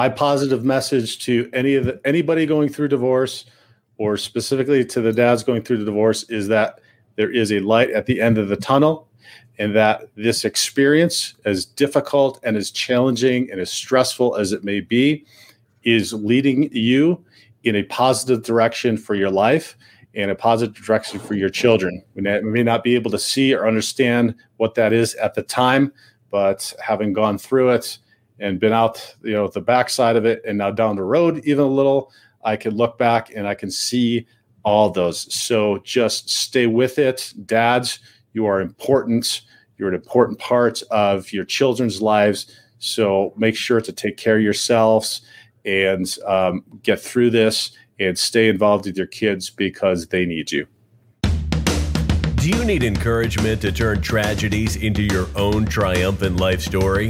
My positive message to anybody going through divorce, or specifically to the dads going through the divorce, is that there is a light at the end of the tunnel, and that this experience, as difficult and as challenging and as stressful as it may be, is leading you in a positive direction for your life and a positive direction for your children. We may not be able to see or understand what that is at the time, but having gone through it and been out, the backside of it, and now down the road even a little, I can look back and I can see all those. So just stay with it. Dads, you are important. You're an important part of your children's lives. So make sure to take care of yourselves and get through this and stay involved with your kids because they need you. Do you need encouragement to turn tragedies into your own triumphant life story?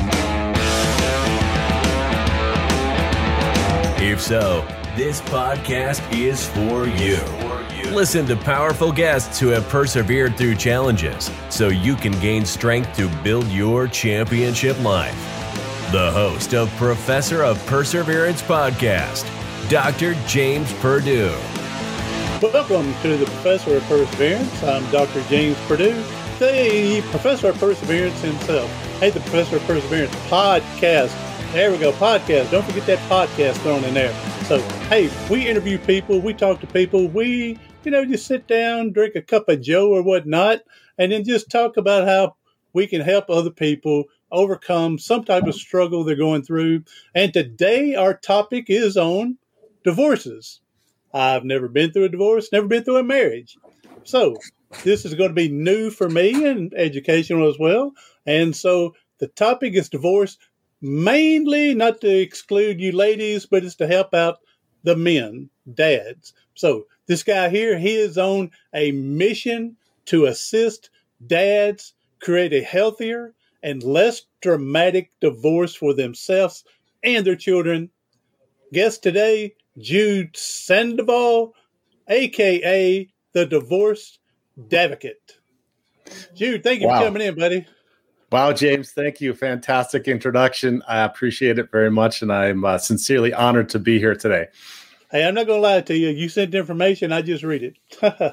If so, this podcast is for you. Listen to powerful guests who have persevered through challenges so you can gain strength to build your championship life. The host of Professor of Perseverance podcast, Dr. James Purdue. Welcome to the Professor of Perseverance. I'm Dr. James Purdue, the Professor of Perseverance himself. Hey, the Professor of Perseverance podcast. There we go, podcast. Don't forget that podcast thrown in there. So, hey, we interview people, we talk to people, we, just sit down, drink a cup of Joe or whatnot, and then just talk about how we can help other people overcome some type of struggle they're going through. And today our topic is on divorces. I've never been through a divorce, never been through a marriage. So this is going to be new for me and educational as well. And so the topic is divorce, mainly not to exclude you ladies, but it's to help out the men, dads. So this guy here, he is on a mission to assist dads create a healthier and less dramatic divorce for themselves and their children. Guest today, Jude Sandoval, a.k.a. the Divorce Davocate. Jude, thank you for coming in, buddy. Wow, James, thank you. Fantastic introduction. I appreciate it very much, and I'm sincerely honored to be here today. Hey, I'm not going to lie to you. You sent information. I just read it.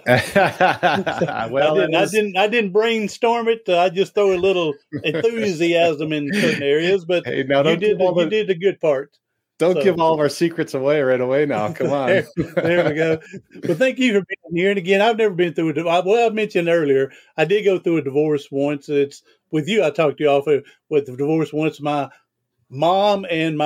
Well, I didn't brainstorm it. I just throw a little enthusiasm in certain areas, but hey, now you did the good part. Don't give all of our secrets away right away now. Come on. there we go. Well, thank you for being here. And again, I've never been through a divorce. Well, I mentioned earlier, I did go through a divorce once. It's with you. I talked to you off with the divorce once. My mom and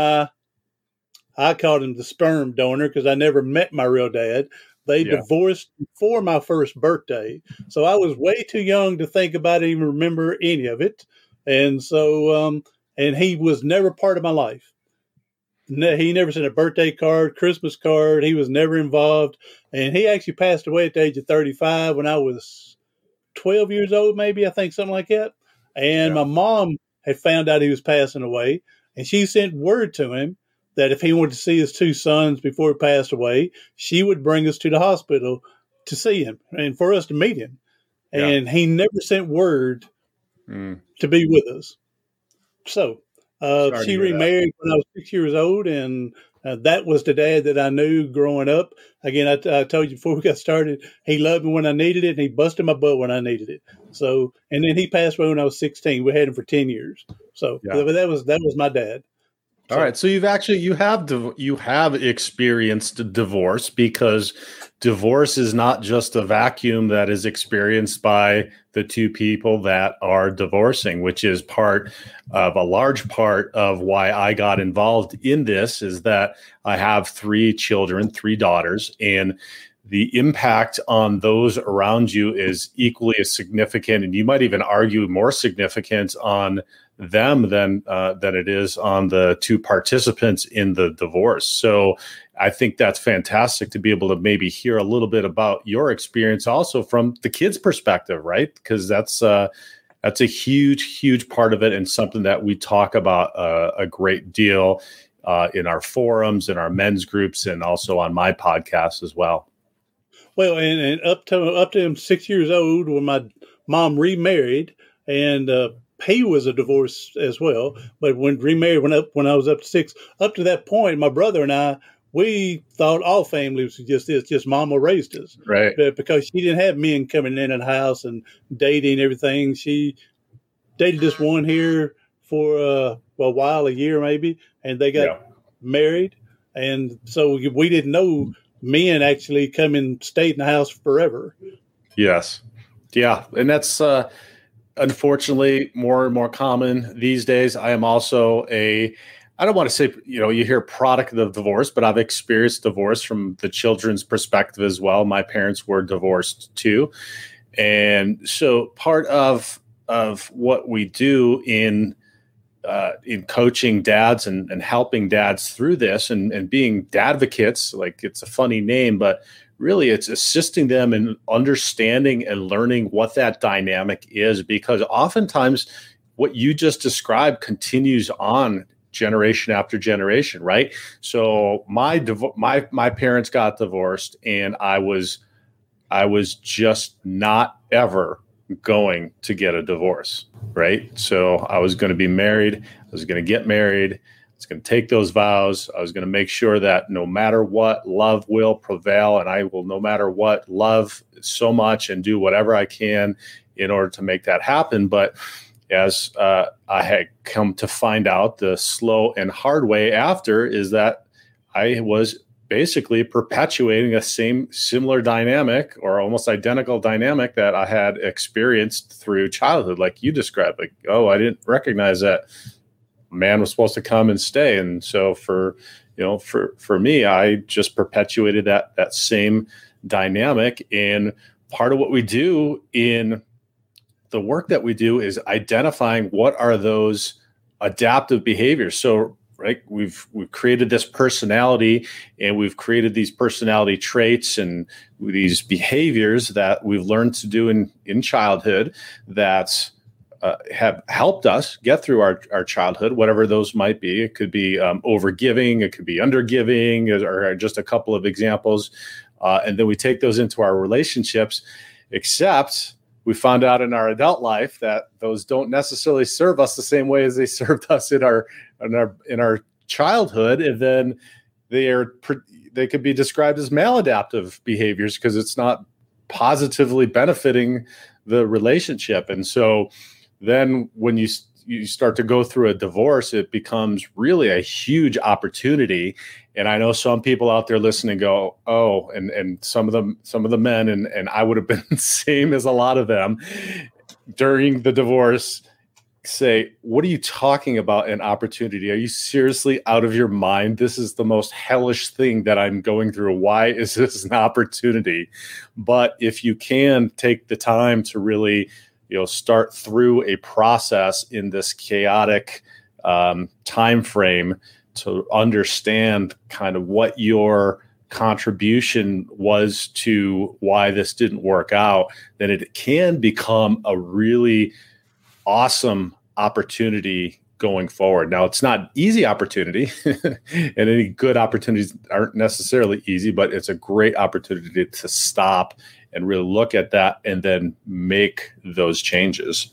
I called him the sperm donor because I never met my real dad. They divorced before my first birthday. So I was way too young to think about it, even remember any of it. And so, and he was never part of my life. He never sent a birthday card, Christmas card. He was never involved. And he actually passed away at the age of 35 when I was 12 years old, maybe, I think, something like that. And my mom had found out he was passing away, and she sent word to him that if he wanted to see his two sons before he passed away, she would bring us to the hospital to see him and for us to meet him. And he never sent word to be with us. So she remarried when I was 6 years old, and that was the dad that I knew growing up. Again, I told you before we got started, he loved me when I needed it, and he busted my butt when I needed it. So, and then he passed away when I was 16. We had him for 10 years. So that was my dad. All right. So you have experienced divorce, because divorce is not just a vacuum that is experienced by the two people that are divorcing, which is a large part of why I got involved in this, is that I have 3 children, 3 daughters, and the impact on those around you is equally as significant, and you might even argue more significant on them than it is on the 2 participants in the divorce. So I think that's fantastic to be able to maybe hear a little bit about your experience also from the kids' perspective, right? Because that's a huge part of it, and something that we talk about a great deal in our forums, in our men's groups, and also on my podcast as well. Well, and up to him 6 years old when my mom remarried, and he was a divorce as well, but when remarried when I was up to 6, up to that point, my brother and I, we thought all families was just this, just mama raised us, Right. but because she didn't have men coming in the house and dating and everything. She dated this one here for a while, a year maybe, and they got married, and so we didn't know men actually come and stayed in the house forever. Yes. Yeah, and that's unfortunately more and more common these days. I am also I don't want to say, you hear product of divorce, but I've experienced divorce from the children's perspective as well. My parents were divorced too. And so part of what we do in coaching dads and helping dads through this and being dadvocates, like it's a funny name, but really it's assisting them in understanding and learning what that dynamic is, because oftentimes what you just described continues on generation after generation, right? So my parents got divorced, and I was just not ever going to get a divorce, right? So I was going to be married. I was going to get married. I was going to take those vows. I was going to make sure that no matter what, love will prevail, and I will, no matter what, love so much and do whatever I can in order to make that happen. But as I had come to find out, the slow and hard way after is that I was basically perpetuating a similar dynamic or almost identical dynamic that I had experienced through childhood, like you described. Like, oh, I didn't recognize that a man was supposed to come and stay, and so for me, I just perpetuated that same dynamic. And part of what we do in the work that we do is identifying what are those adaptive behaviors. So, right, we've created this personality, and we've created these personality traits and these behaviors that we've learned to do in childhood that have helped us get through our childhood, whatever those might be. It could be overgiving, it could be undergiving, or just a couple of examples. And then we take those into our relationships, except we found out in our adult life that those don't necessarily serve us the same way as they served us in our childhood, and then they could be described as maladaptive behaviors because it's not positively benefiting the relationship. And so then when you start to go through a divorce, it becomes really a huge opportunity. And I know some people out there listening go, oh, and some of the men, and I would have been the same as a lot of them during the divorce, say, what are you talking about, an opportunity? Are you seriously out of your mind? This is the most hellish thing that I'm going through. Why is this an opportunity? But if you can take the time to really, start through a process in this chaotic time frame to understand kind of what your contribution was to why this didn't work out, then it can become a really awesome opportunity going forward. Now, it's not an easy opportunity, and any good opportunities aren't necessarily easy, but it's a great opportunity to stop and really look at that and then make those changes.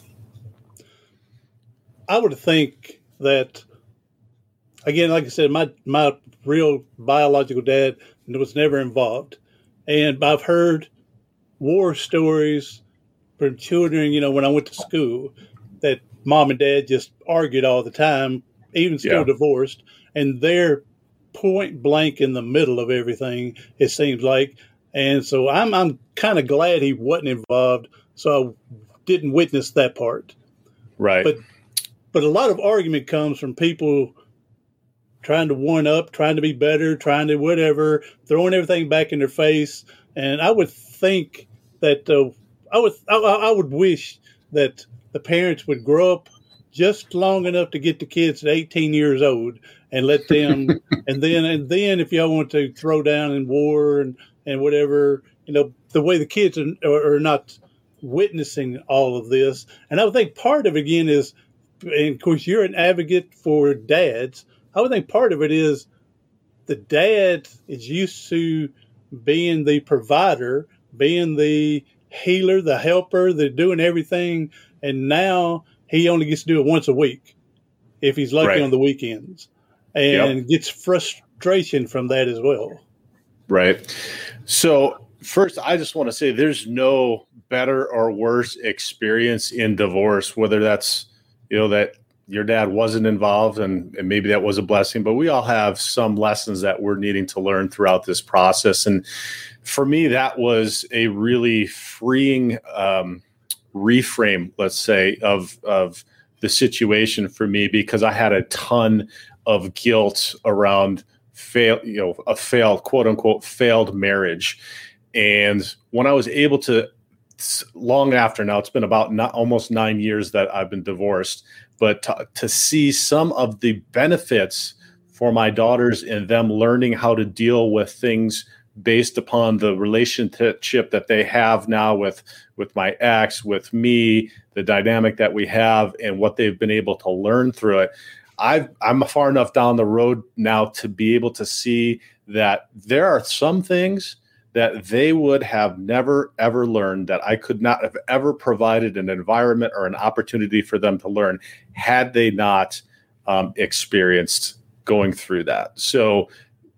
I would think that, again, like I said, my real biological dad was never involved. And I've heard war stories from children, when I went to school, that mom and dad just argued all the time, even still divorced, and they're point blank in the middle of everything, it seems like. And so I'm kind of glad he wasn't involved, so I didn't witness that part. Right. But a lot of argument comes from people trying to one up, trying to be better, trying to whatever, throwing everything back in their face. And I would think that I would wish that the parents would grow up just long enough to get the kids to 18 years old and let them, and then if y'all want to throw down in war and whatever, the way the kids are not witnessing all of this. And I would think part of it, again, is, and of course you're an advocate for dads, I would think part of it is the dad is used to being the provider, being the healer, the helper, the doing everything. And now he only gets to do it once a week if he's lucky Right. on the weekends, and gets frustration from that as well. Right. So first, I just want to say there's no better or worse experience in divorce, whether that's, that your dad wasn't involved and maybe that was a blessing, but we all have some lessons that we're needing to learn throughout this process. And for me, that was a really freeing reframe, let's say, of the situation for me, because I had a ton of guilt around a failed, quote unquote, failed marriage. And when I was able to, long after now, it's been about almost 9 years that I've been divorced, but to see some of the benefits for my daughters and them learning how to deal with things based upon the relationship that they have now with my ex, with me, the dynamic that we have, and what they've been able to learn through it. I'm far enough down the road now to be able to see that there are some things that they would have never, ever learned, that I could not have ever provided an environment or an opportunity for them to learn had they not experienced going through that. So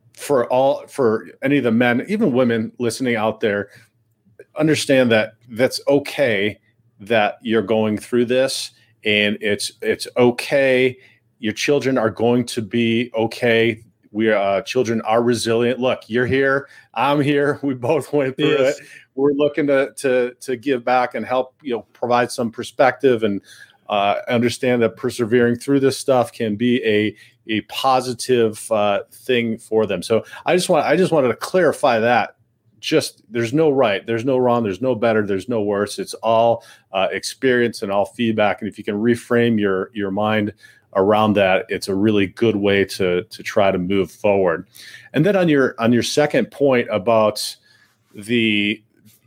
for any of the men, even women listening out there, understand that that's okay that you're going through this, and it's okay. Your children are going to be okay. Children are resilient. Look, you're here. I'm here. We both went through it. We're looking to give back and help, provide some perspective and understand that persevering through this stuff can be a positive thing for them. So I just wanted to clarify that. Just there's no right, there's no wrong, there's no better, there's no worse. It's all experience and all feedback. And if you can reframe your mind around that, it's a really good way to try to move forward. And then on your second point about the,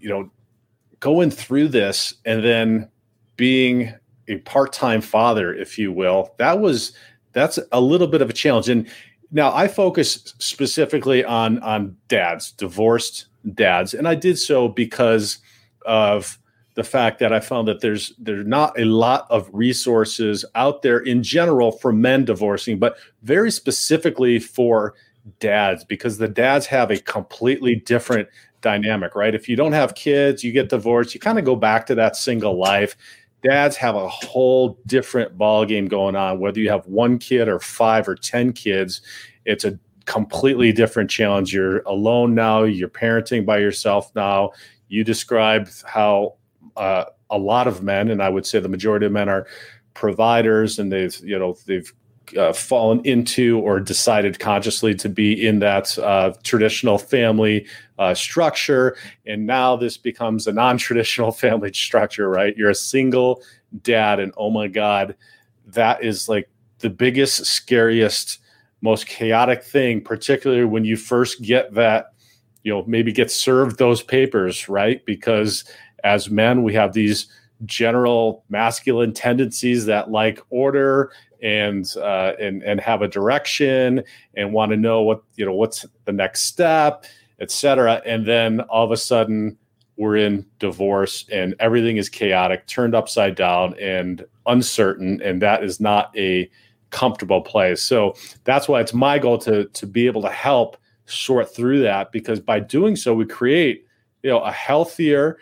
going through this and then being a part-time father, if you will, that's a little bit of a challenge. And now I focus specifically on dads, divorced dads. And I did so because of the fact that I found that there's not a lot of resources out there in general for men divorcing, but very specifically for dads, because the dads have a completely different dynamic, right? If you don't have kids, you get divorced, you kind of go back to that single life. Dads have a whole different ballgame going on, whether you have one kid or 5 or 10 kids. It's a completely different challenge. You're alone now. You're parenting by yourself now. You described how a lot of men, and I would say the majority of men, are providers, and they've fallen into or decided consciously to be in that traditional family structure. And now this becomes a non-traditional family structure, right? You're a single dad, and oh my God, that is like the biggest, scariest, most chaotic thing, particularly when you first get that, maybe get served those papers, right? Because as men, we have these general masculine tendencies that like order and have a direction and want to know what's the next step, et cetera. And then all of a sudden we're in divorce and everything is chaotic, turned upside down and uncertain. And that is not a comfortable place. So that's why it's my goal to be able to help sort through that, because by doing so, we create, a healthier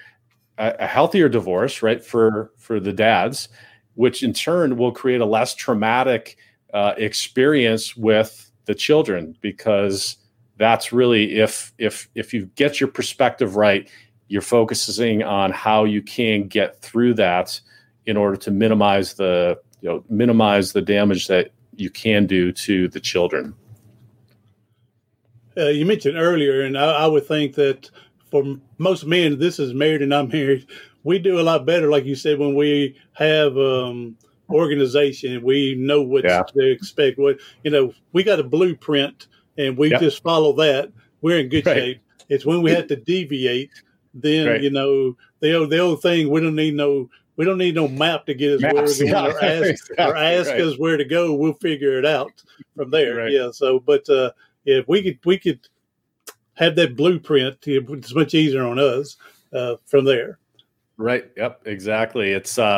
divorce, right, for the dads, which in turn will create a less traumatic experience with the children, because that's really, if you get your perspective right, you're focusing on how you can get through that in order to minimize the damage that you can do to the children. You mentioned earlier, and I would think that for most men, this is married and I'm married, we do a lot better, like you said, when we have organization, we know what to expect. We got a blueprint and we just follow that. We're in good shape. It's when we have to deviate, then the old thing, we don't need no map to get us where we're going, or ask us where to go. We'll figure it out from there. Right. Yeah. So, but if we could have that blueprint, it's much easier on us from there. Right. Yep. Exactly.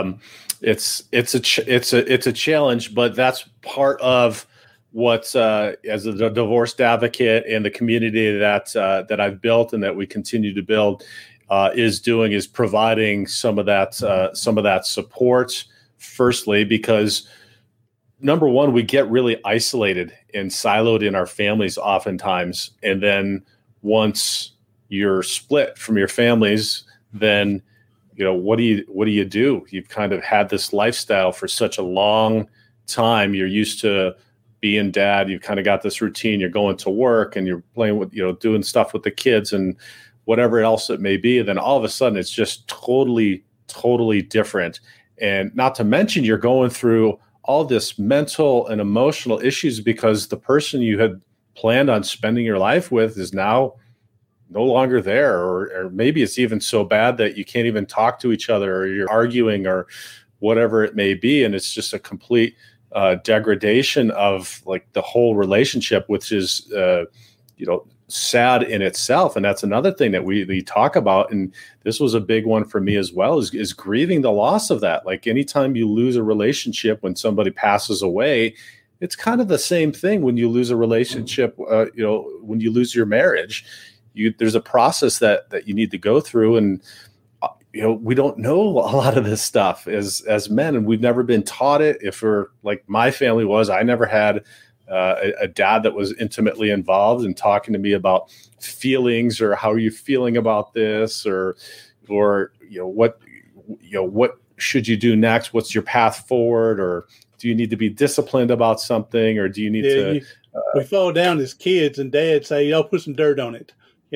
It's a challenge, but that's part of what as a divorced advocate and the community that I've built and that we continue to build is providing some of that support. Firstly, because number one, we get really isolated and siloed in our families oftentimes, and then once you're split from your families, then what do you do? You've kind of had this lifestyle for such a long time. You're used to being dad. You've kind of got this routine. You're going to work and you're playing with, doing stuff with the kids and whatever else it may be. And then all of a sudden it's just totally, totally different. And not to mention you're going through all this mental and emotional issues because the person you had planned on spending your life with is now no longer there, or maybe it's even so bad that you can't even talk to each other, or you're arguing, or whatever it may be, and it's just a complete degradation of like the whole relationship, which is sad in itself. And that's another thing that we talk about, and this was a big one for me as well, is grieving the loss of that. Like anytime you lose a relationship, when somebody passes away, it's kind of the same thing when you lose a relationship. When you lose your marriage, there's a process that you need to go through, and we don't know a lot of this stuff as men, and we've never been taught it. If we're like my family was, I never had a dad that was intimately involved in talking to me about feelings, or how are you feeling about this, or what should you do next? What's your path forward? Or do you need to be disciplined about something, or do you need to? We fall down as kids, and Dad say, "I'll put some dirt on it."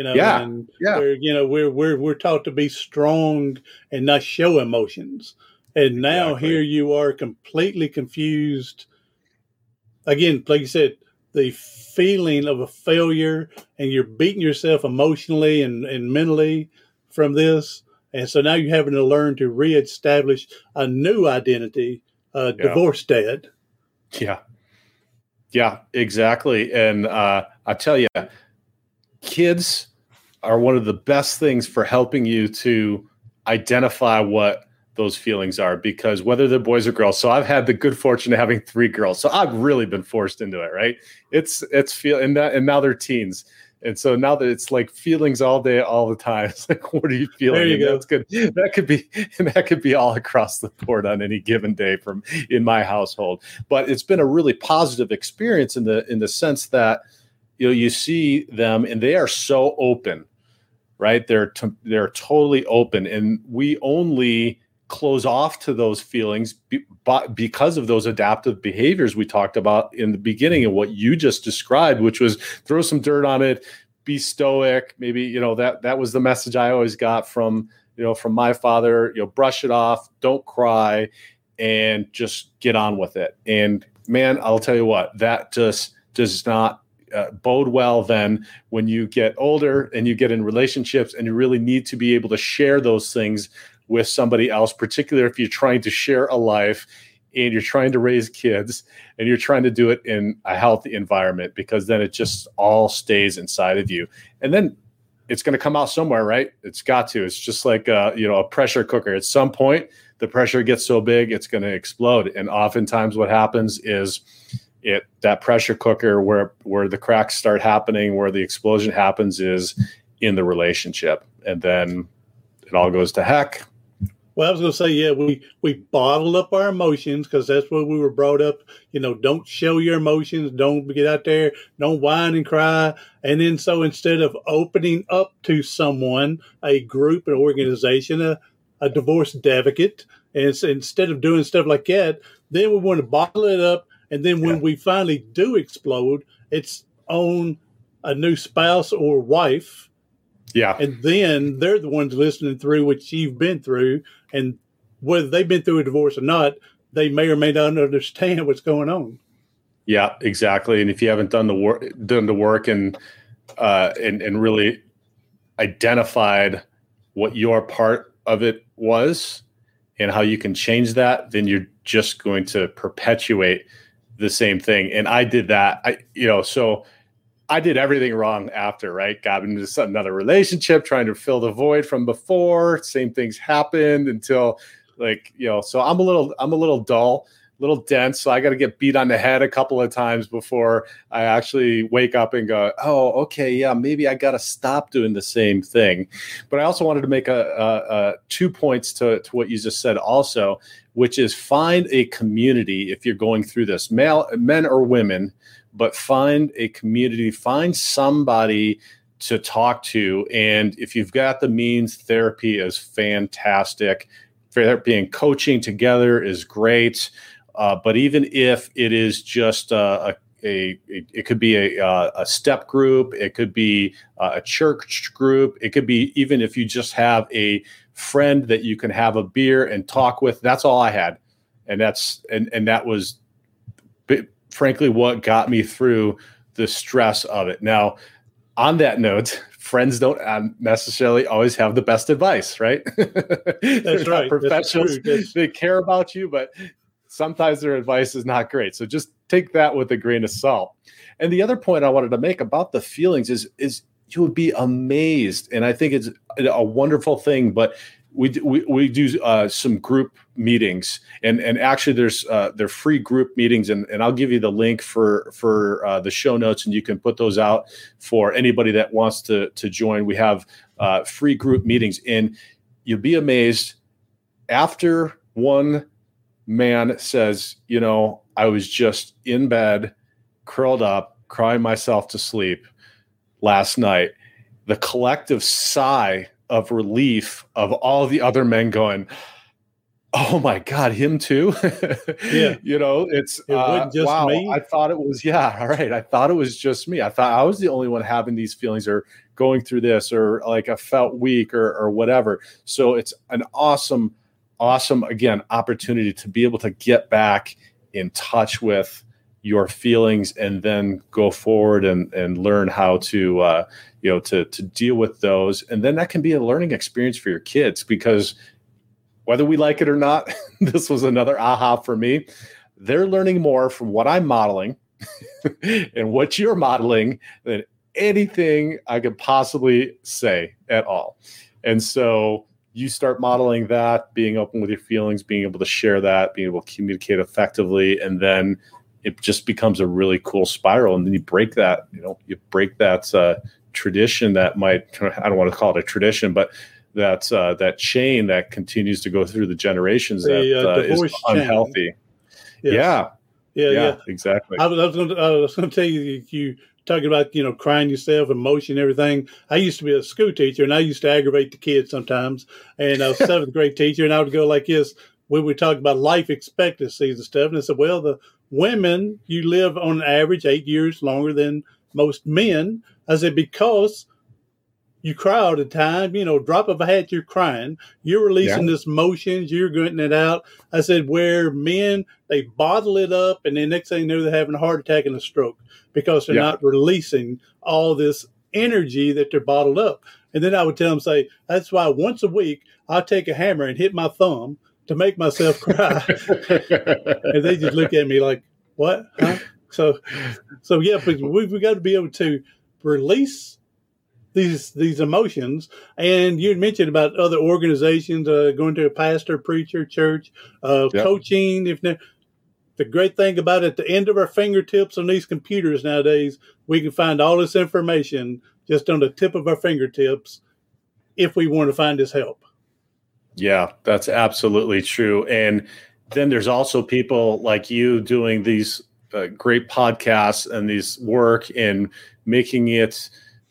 We're taught to be strong and not show emotions. And now Here you are completely confused. Again, like you said, the feeling of a failure, and you're beating yourself emotionally and mentally from this. And so now you're having to learn to reestablish a new identity, divorced dad. Yeah. Yeah, exactly. And I tell you, kids are one of the best things for helping you to identify what those feelings are, because whether they're boys or girls. So I've had the good fortune of having 3 girls. So I've really been forced into it, right? It's and now they're teens. And so now that it's like feelings all day, all the time, it's like, what are you feeling? There you go. That's good. That could be all across the board on any given day in my household. But it's been a really positive experience in the sense that, you see them and they are so open, right? They're totally open, and we only close off to those feelings because of those adaptive behaviors we talked about in the beginning, and what you just described, which was throw some dirt on it, be stoic. Maybe, that was the message I always got from my father, brush it off, don't cry, and just get on with it. And man, I'll tell you what, that just does not bode well then when you get older and you get in relationships and you really need to be able to share those things with somebody else, particularly if you're trying to share a life and you're trying to raise kids and you're trying to do it in a healthy environment, because then it just all stays inside of you. And then it's going to come out somewhere, right? It's got to. It's just like a pressure cooker. At some point, the pressure gets so big, it's going to explode. And oftentimes what happens is that pressure cooker where the cracks start happening, where the explosion happens, is in the relationship. And then it all goes to heck. Well, I was going to say, we bottle up our emotions because that's what we were brought up. Don't show your emotions. Don't get out there. Don't whine and cry. And then so instead of opening up to someone, a group, an organization, a divorce advocate, and instead of doing stuff like that, then we want to bottle it up. And then when we finally do explode, it's on a new spouse or wife. Yeah. And then they're the ones listening through what you've been through. And whether they've been through a divorce or not, they may or may not understand what's going on. Yeah, exactly. And if you haven't done the work and really identified what your part of it was and how you can change that, then you're just going to perpetuate the same thing. And I did that. So I did everything wrong after, right? Got into another relationship, trying to fill the void from before. Same things happened until so I'm a little dull, a little dense. So I got to get beat on the head a couple of times before I actually wake up and go, oh, okay, yeah, maybe I got to stop doing the same thing. But I also wanted to make a 2 points to what you just said also, which is find a community if you're going through this, men or women, but find a community, find somebody to talk to. And if you've got the means, therapy is fantastic. Therapy and coaching together is great. But even if it is just it could be a step group, it could be a church group, it could be even if you just have a friend that you can have a beer and talk with. That's all I had, and that was frankly what got me through the stress of it. Now, on that note, friends don't necessarily always have the best advice, right? That's right. Professionals, they care about you, but sometimes their advice is not great. So just take that with a grain of salt. And the other point I wanted to make about the feelings is you would be amazed. And I think it's a wonderful thing, but we do some group meetings, and actually they're free group meetings, and I'll give you the link for the show notes, and you can put those out for anybody that wants to join. We have free group meetings, and you'll be amazed. After one man says, I was just in bed, curled up, crying myself to sleep last night, the collective sigh of relief of all the other men going, oh my God, him too. Yeah. It wasn't just wow, me. I thought it was, yeah. All right. I thought it was just me. I thought I was the only one having these feelings or going through this, or like I felt weak or whatever. So it's an awesome, again, opportunity to be able to get back in touch with your feelings and then go forward and learn how to, to deal with those. And then that can be a learning experience for your kids, because whether we like it or not, this was another aha for me. They're learning more from what I'm modeling and what you're modeling than anything I could possibly say at all. And so you start modeling that, being open with your feelings, being able to share that, being able to communicate effectively, and then it just becomes a really cool spiral. And then you break that, tradition that might, I don't want to call it a tradition, but that chain that continues to go through the generations that is unhealthy. Yes. Yeah, exactly. I was going to tell you talking about, crying yourself, emotion, everything. I used to be a school teacher, and I used to aggravate the kids sometimes. And I was a seventh grade teacher, and I would go like this. We would talk about life expectancies and stuff. And I said, well, the women, you live on average 8 years longer than most men. I said, because you cry all the time, drop of a hat, you're crying. You're releasing this emotions. You're getting it out. I said, where men, they bottle it up, and then next thing you know, they're having a heart attack and a stroke because they're not releasing all this energy that they're bottled up. And then I would tell them, say, that's why once a week, I'll take a hammer and hit my thumb to make myself cry. And they just look at me like, what? Huh? So yeah, but we've got to be able to release these emotions. And you had mentioned about other organizations, going to a pastor, preacher, church, coaching. The great thing about it, at the end of our fingertips on these computers nowadays, we can find all this information just on the tip of our fingertips if we want to find this help. Yeah, that's absolutely true. And then there's also people like you doing these great podcasts and these work in making it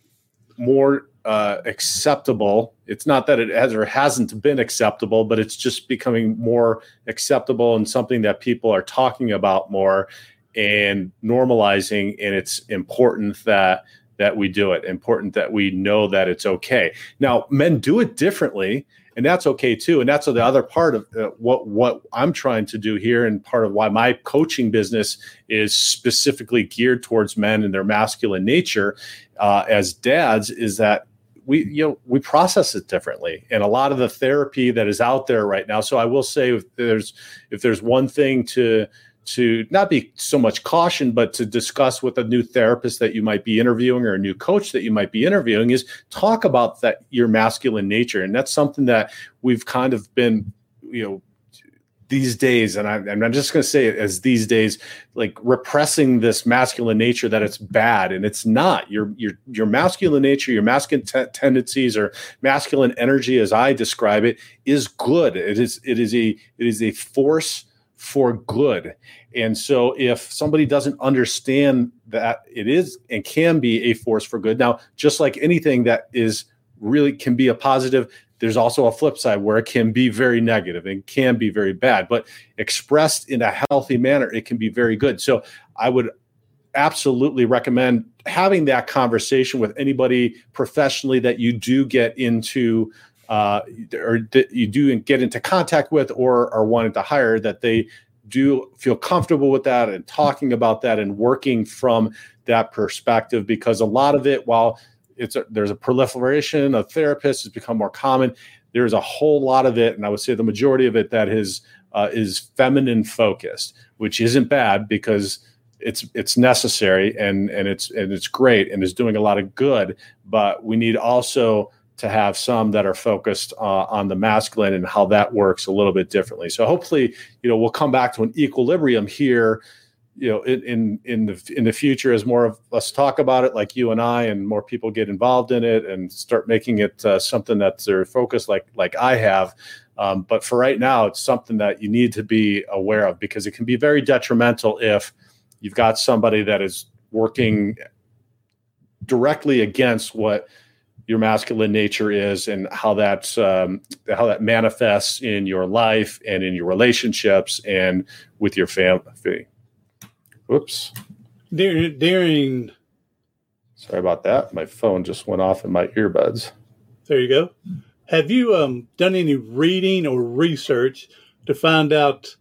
more acceptable. It's not that it has or hasn't been acceptable, but it's just becoming more acceptable and something that people are talking about more and normalizing. And it's important that we do it, important that we know that it's okay. Now, men do it differently, and that's okay too. And that's the other part of what I'm trying to do here, and part of why my coaching business is specifically geared towards men and their masculine nature as dads, is that we process it differently. And a lot of the therapy that is out there right now. So I will say, if there's one thing to to not be so much caution, but to discuss with a new therapist that you might be interviewing or a new coach that you might be interviewing is talk about that, your masculine nature. And that's something that we've kind of been, these days, and I'm just going to say it as these days, like repressing this masculine nature, that it's bad, and it's not. Your masculine nature, your masculine tendencies, or masculine energy, as I describe it, is good. It is a force for good. And so if somebody doesn't understand that it is and can be a force for good, now, just like anything that is really can be a positive, there's also a flip side where it can be very negative and can be very bad, but expressed in a healthy manner, it can be very good. So I would absolutely recommend having that conversation with anybody professionally that you do get into or that you do get into contact with or are wanting to hire, that they do feel comfortable with that and talking about that and working from that perspective, because a lot of it, while there's a proliferation of therapists, has become more common, there's a whole lot of it, and I would say the majority of it, that is feminine focused, which isn't bad, because it's necessary and it's great and is doing a lot of good. But we need also to have some that are focused on the masculine and how that works a little bit differently. So hopefully, we'll come back to an equilibrium here, in the future, as more of us talk about it, like you and I, and more people get involved in it and start making it something that's their focus, like I have. But for right now, it's something that you need to be aware of, because it can be very detrimental if you've got somebody that is working directly against what your masculine nature is, and how that manifests in your life and in your relationships and with your family. Whoops. During Sorry about that. My phone just went off in my earbuds. There you go. Have you done any reading or research to find out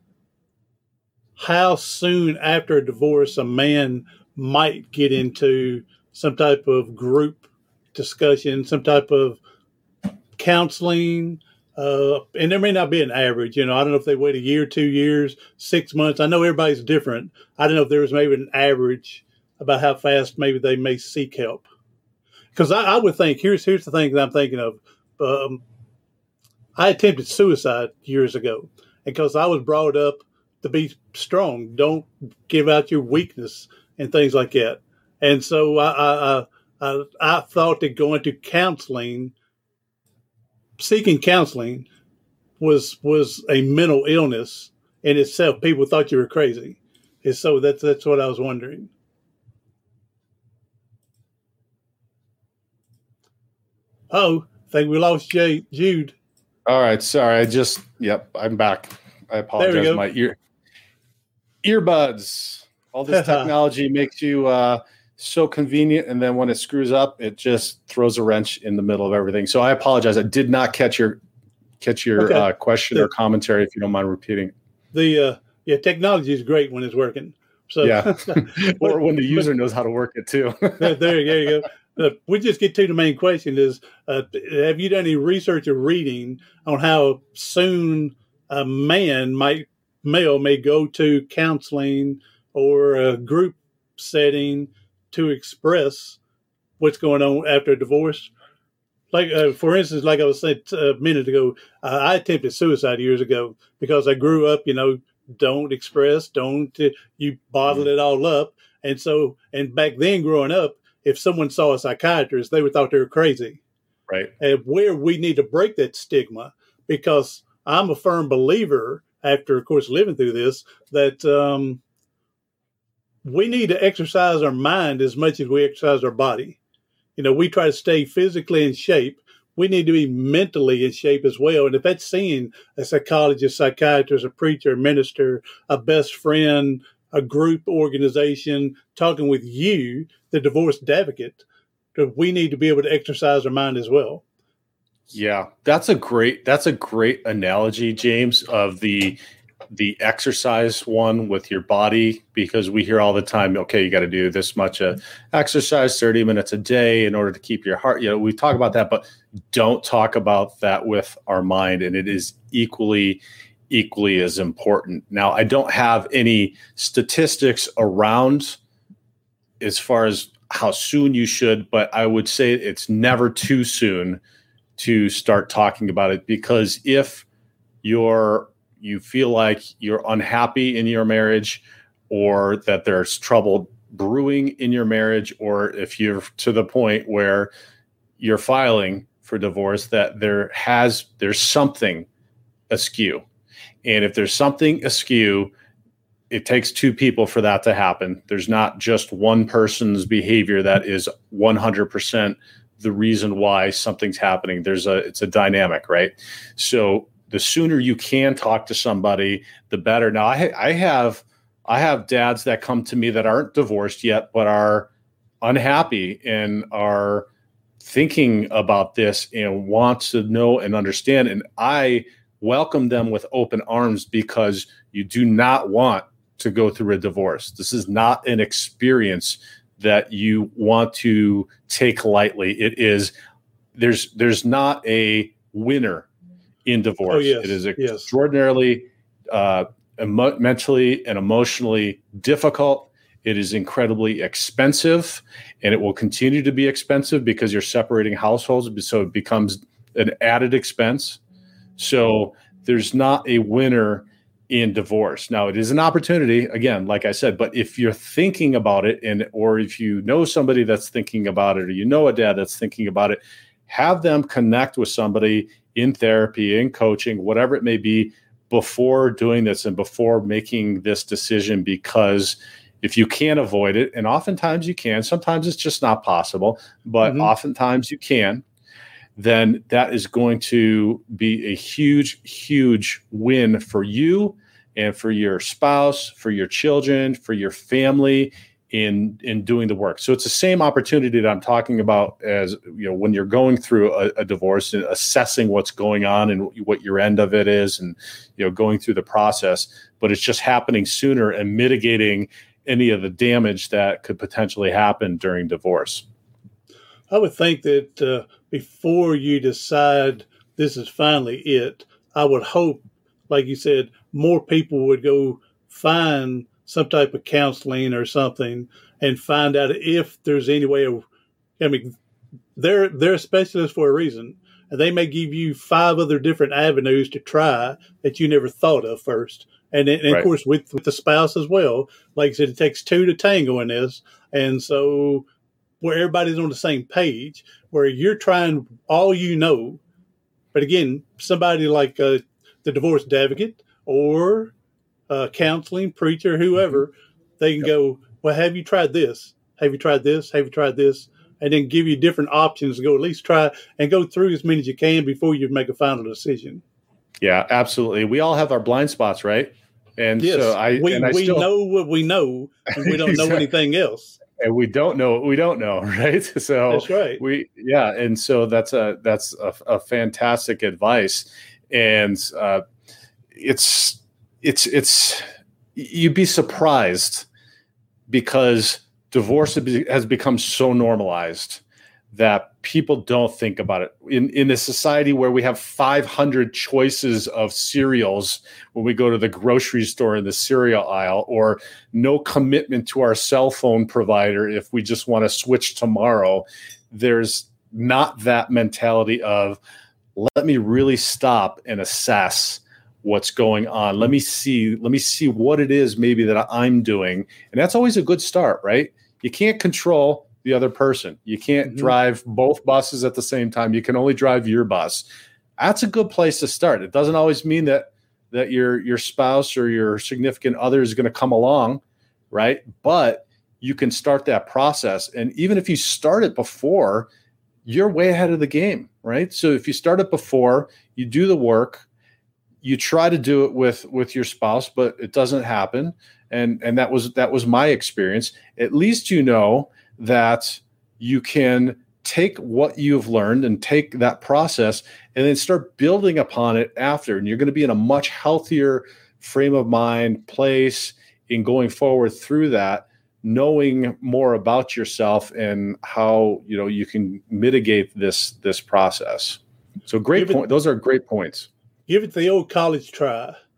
how soon after a divorce a man might get into some type of group discussion, some type of counseling? And there may not be an average, I don't know if they wait a year, 2 years, 6 months. I know everybody's different. I don't know if there was maybe an average about how fast maybe they may seek help. Because I would think, here's the thing that I'm thinking of. I attempted suicide years ago, because I was brought up to be strong. Don't give out your weakness and things like that. And so I thought that going to counseling, seeking counseling, was a mental illness in itself. People thought you were crazy. And so that's what I was wondering. Oh, I think we lost Jude. All right. Sorry. I'm back. I apologize. My earbuds, all this technology makes you so convenient. And then when it screws up, it just throws a wrench in the middle of everything. So I apologize. I did not catch your question or commentary, if you don't mind repeating. Technology is great when it's working. So yeah, or when the user knows how to work it too. there you go. We just get to the main question: is have you done any research or reading on how soon a male may go to counseling or a group setting to express what's going on after a divorce? Like, for instance, like I was saying a minute ago, I attempted suicide years ago because I grew up, don't express, you bottle it all up. And back then growing up, if someone saw a psychiatrist, they would thought they were crazy. Right. And where we need to break that stigma, because I'm a firm believer, after, of course, living through this, that we need to exercise our mind as much as we exercise our body. We try to stay physically in shape. We need to be mentally in shape as well. And if that's seeing a psychologist, psychiatrist, a preacher, a minister, a best friend, a group organization, talking with you, the divorced advocate, we need to be able to exercise our mind as well. Yeah, that's a great analogy, James, of the exercise one with your body, because we hear all the time, okay, you got to do this much exercise, 30 minutes a day in order to keep your heart. We talk about that, but don't talk about that with our mind. And it is equally equally as important. Now, I don't have any statistics around as far as how soon you should, but I would say it's never too soon to start talking about it, because if you feel like you're unhappy in your marriage, or that there's trouble brewing in your marriage, or if you're to the point where you're filing for divorce, that there's something askew. And if there's something askew, it takes two people for that to happen. There's not just one person's behavior that is 100% the reason why something's happening. It's a dynamic, right? So the sooner you can talk to somebody, the better. Now, I have dads that come to me that aren't divorced yet, but are unhappy and are thinking about this and want to know and understand. And I welcome them with open arms, because you do not want to go through a divorce. This is not an experience that you want to take lightly. It is, there's not a winner in divorce. Oh, yes. It is extraordinarily mentally and emotionally difficult. It is incredibly expensive, and it will continue to be expensive because you're separating households. So it becomes an added expense. So there's not a winner in divorce. Now, it is an opportunity, again, like I said, but if you're thinking about it, or if you know somebody that's thinking about it, or you know a dad that's thinking about it, have them connect with somebody in therapy, in coaching, whatever it may be, before doing this and before making this decision. Because if you can't avoid it, and oftentimes you can, sometimes it's just not possible, but oftentimes you can, then that is going to be a huge, huge win for you and for your spouse, for your children, for your family in doing the work. So it's the same opportunity that I'm talking about as, when you're going through a divorce and assessing what's going on and what your end of it is, and, going through the process, but it's just happening sooner and mitigating any of the damage that could potentially happen during divorce. I would think that before you decide this is finally it, I would hope, like you said, more people would go find some type of counseling or something and find out if there's any way of, they're specialists for a reason, and they may give you 5 other different avenues to try that you never thought of first. And right. Of course, with the spouse as well, like I said, it takes 2 to tango in this. And so where everybody's on the same page, where you're trying all but again, somebody like the divorce advocate or counseling preacher, whoever, they can go, well, have you tried this? Have you tried this? Have you tried this? And then give you different options to go at least try and go through as many as you can before you make a final decision. Yeah, absolutely. We all have our blind spots, right? And yes, so we know what we know, and we don't exactly. know anything else. And we don't know what we don't know, right? So that's right. And so that's a fantastic advice, and it's you'd be surprised, because divorce has become so normalized that people don't think about it. In a society where we have 500 choices of cereals when we go to the grocery store in the cereal aisle, or no commitment to our cell phone provider if we just want to switch tomorrow, there's not that mentality of, let me really stop and assess what's going on. Let me see what it is maybe that I'm doing. And that's always a good start, right? You can't control the other person. You can't drive both buses at the same time. You can only drive your bus. That's a good place to start. It doesn't always mean that your spouse or your significant other is going to come along, right? But you can start that process. And even if you start it before, you're way ahead of the game, right? So if you start it before, you do the work, you try to do it with your spouse, but it doesn't happen. And that was my experience. At least you know that you can take what you've learned and take that process and then start building upon it after. And you're going to be in a much healthier frame of mind, place in going forward through that, knowing more about yourself and how, you can mitigate this process. So great point. Those are great points. Give it the old college try.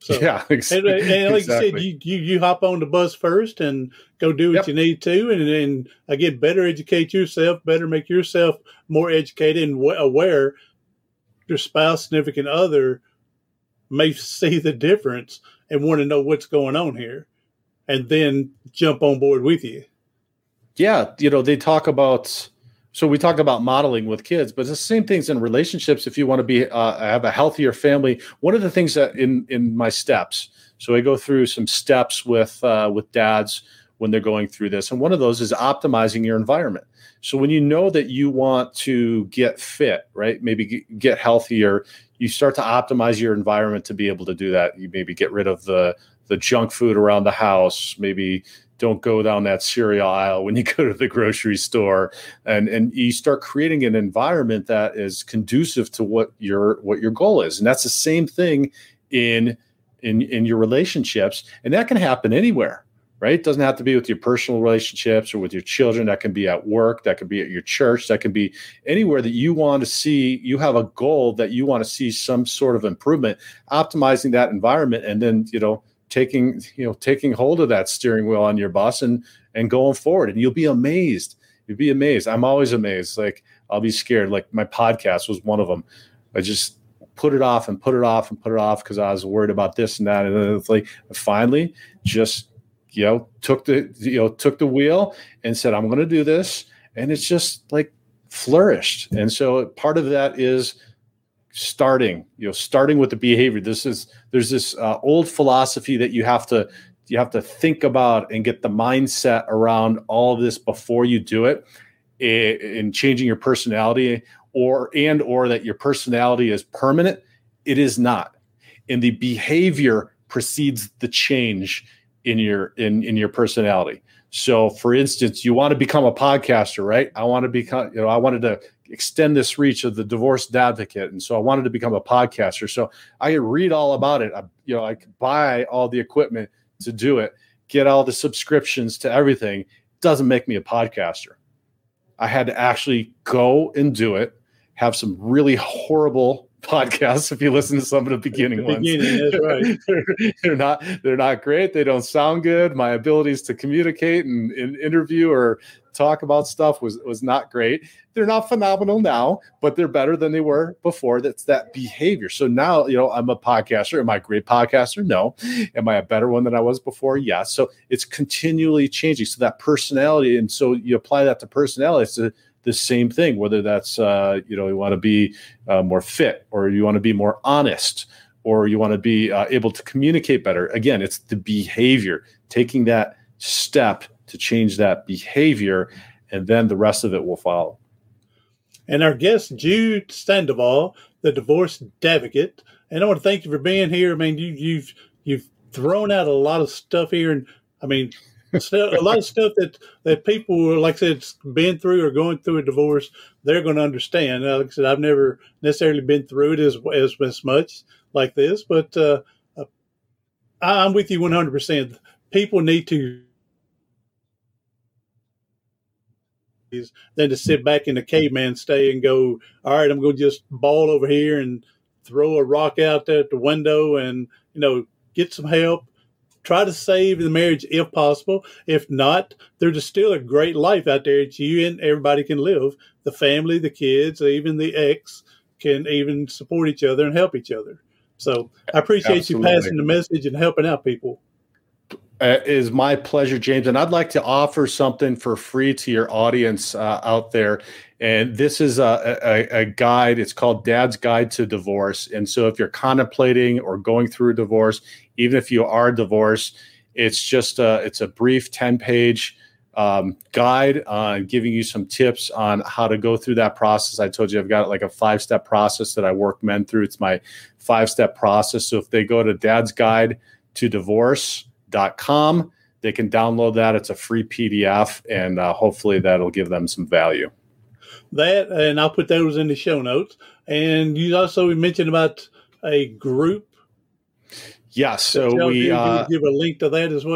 So, Yeah, and like exactly. you said, you hop on the bus first and go do what Yep. you need to, and then again, better educate yourself, better make yourself more educated and aware. Your spouse, significant other may see the difference and want to know what's going on here, and then jump on board with you. Yeah, they talk about. So we talk about modeling with kids, but it's the same things in relationships. If you want to be have a healthier family, one of the things that in my steps, so I go through some steps with dads when they're going through this, and one of those is optimizing your environment. So when you know that you want to get fit, right, maybe get healthier, you start to optimize your environment to be able to do that. You maybe get rid of the junk food around the house, maybe don't go down that cereal aisle when you go to the grocery store, and you start creating an environment that is conducive to what your goal is. And that's the same thing in your relationships. And that can happen anywhere, right? It doesn't have to be with your personal relationships or with your children. That can be at work, that can be at your church, that can be anywhere that you want to see, you have a goal that you want to see some sort of improvement, optimizing that environment, and then, taking hold of that steering wheel on your bus and going forward, and you'll be amazed. I'm always amazed. Like, I'll be scared. Like, my podcast was one of them. I just put it off and put it off and put it off because I was worried about this and that. And then it's like, I finally just, took the wheel and said, I'm going to do this. And it's just like flourished. And so part of that is starting with the behavior. There's this old philosophy that you have to think about and get the mindset around all of this before you do it, in changing your personality, or that your personality is permanent. It is not. And the behavior precedes the change in your personality. So, for instance, you want to become a podcaster, right? I wanted to extend this reach of the Divorced Advocate, and so I wanted to become a podcaster. So I could read all about it. I could buy all the equipment to do it, get all the subscriptions to everything. It doesn't make me a podcaster. I had to actually go and do it. Have some really horrible podcasts. If you listen to some of the beginning ones, that's right. they're not great. They don't sound good. My abilities to communicate and interview or talk about stuff was not great. They're not phenomenal now, but they're better than they were before. That's that behavior. So now, I'm a podcaster. Am I a great podcaster? No. Am I a better one than I was before? Yes. So it's continually changing. So that personality, and so you apply that to personality. It's the same thing, whether that's, you want to be more fit, or you want to be more honest, or you want to be able to communicate better. Again, it's the behavior, taking that step to change that behavior, and then the rest of it will follow. And our guest, Jude Sandoval, the Divorced Advocate. And I want to thank you for being here. I mean, you've thrown out a lot of stuff here, and I mean, a lot of stuff that people, like I said, been through or going through a divorce, they're going to understand. Like I said, I've never necessarily been through it as much like this, but I'm with you 100%. People need to than to sit back in the caveman stay and go, all right, I'm going to just ball over here and throw a rock out there at the window and, get some help. Try to save the marriage if possible. If not, there's still a great life out there that you and everybody can live. The family, the kids, even the ex can even support each other and help each other. So I appreciate Absolutely. you passing the message and helping out people. It is my pleasure, James. And I'd like to offer something for free to your audience out there. And this is a guide. It's called Dad's Guide to Divorce. And so if you're contemplating or going through a divorce, even if you are divorced, it's just it's a brief 10-page guide on giving you some tips on how to go through that process. I told you I've got like a 5-step process that I work men through. It's my 5-step process. So if they go to Dad's Guide to Divorce.com, they can download that. It's a free PDF, and hopefully that'll give them some value. That, and I'll put those in the show notes. And you also mentioned about a group. Yes. So we give a link to that as well.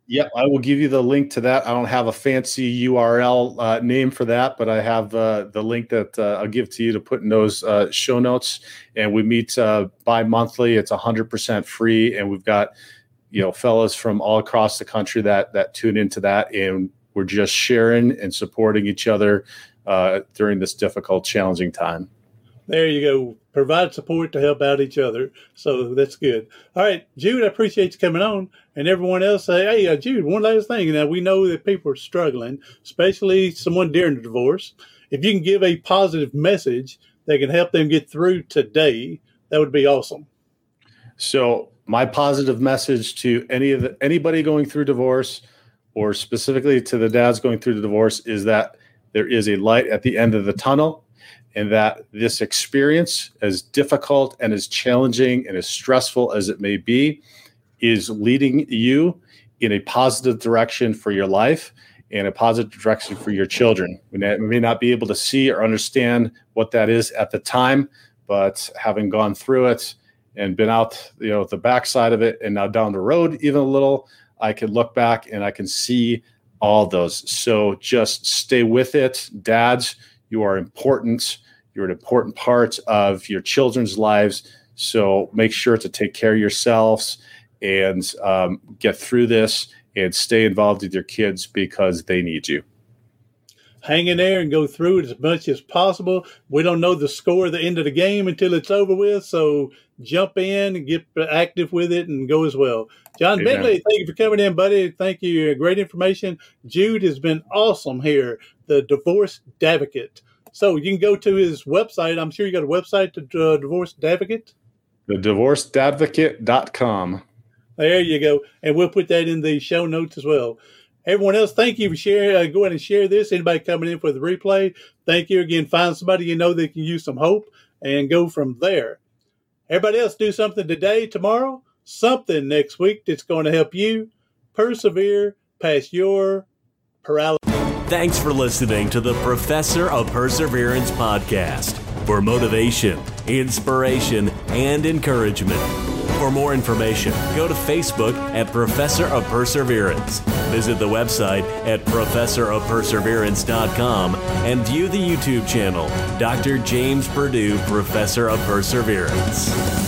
Yep, I will give you the link to that. I don't have a fancy URL name for that, but I have the link that I'll give to you to put in those show notes. And we meet bi-monthly. It's 100% free, and we've got fellows from all across the country that tune into that, and we're just sharing and supporting each other during this difficult, challenging time. There you go. Provide support to help out each other. So that's good. All right, Jude, I appreciate you coming on. And everyone else, hey, Jude, one last thing. Now, we know that people are struggling, especially someone during the divorce. If you can give a positive message that can help them get through today, that would be awesome. So my positive message to anybody going through divorce, or specifically to the dads going through the divorce, is that there is a light at the end of the tunnel. And that this experience, as difficult and as challenging and as stressful as it may be, is leading you in a positive direction for your life and a positive direction for your children. We may not be able to see or understand what that is at the time, but having gone through it and been out, the backside of it, and now down the road even a little, I can look back and I can see all those. So just stay with it. Dads, you are important. You're an important part of your children's lives. So make sure to take care of yourselves and get through this and stay involved with your kids because they need you. Hang in there and go through it as much as possible. We don't know the score at the end of the game until it's over with. So jump in and get active with it and go as well. John Amen. Bentley, thank you for coming in, buddy. Thank you. Great information. Jude has been awesome here, the Divorce Advocate. So you can go to his website. I'm sure you got a website, the Divorce Advocate. TheDivorcedAdvocate.com. There you go. And we'll put that in the show notes as well. Everyone else, thank you for sharing. Go ahead and share this. Anybody coming in for the replay, thank you again. Find somebody that can use some hope and go from there. Everybody else, do something today, tomorrow, something next week that's going to help you persevere past your paralysis. Thanks for listening to the Professor of Perseverance podcast for motivation, inspiration, and encouragement. For more information, go to Facebook at Professor of Perseverance. Visit the website at professorofperseverance.com and view the YouTube channel, Dr. James Purdue, Professor of Perseverance.